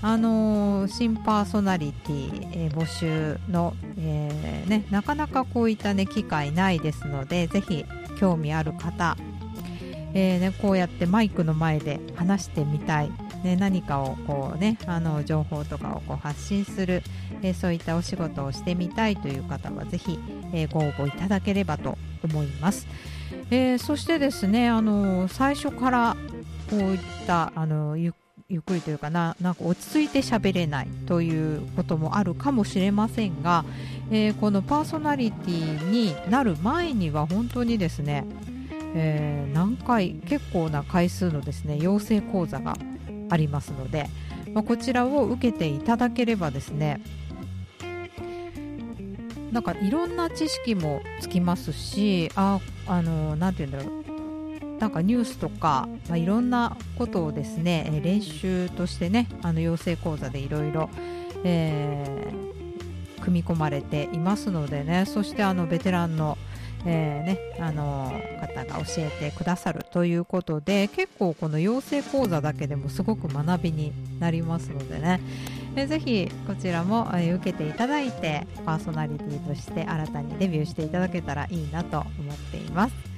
新パーソナリティ、募集の、なかなかこういったね機会ないですので、ぜひ興味ある方、こうやってマイクの前で話してみたい、何かをこうね情報とかをこう発信する、そういったお仕事をしてみたいという方はぜひ、ご応募いただければと思います。そしてですね、最初からこういったゆっくりというかなんか落ち着いて喋れないということもあるかもしれませんが、このパーソナリティになる前には本当にですね、結構な回数のですね養成講座がありますので、こちらを受けていただければですね、なんかいろんな知識もつきますし、なんていうんだろう、なんかニュースとか、いろんなことをですね、練習としてね養成講座でいろいろ組み込まれていますのでね、そしてベテランの方が教えてくださるということで、結構この養成講座だけでもすごく学びになりますのでね、ぜひこちらも受けていただいてパーソナリティとして新たにデビューしていただけたらいいなと思っています。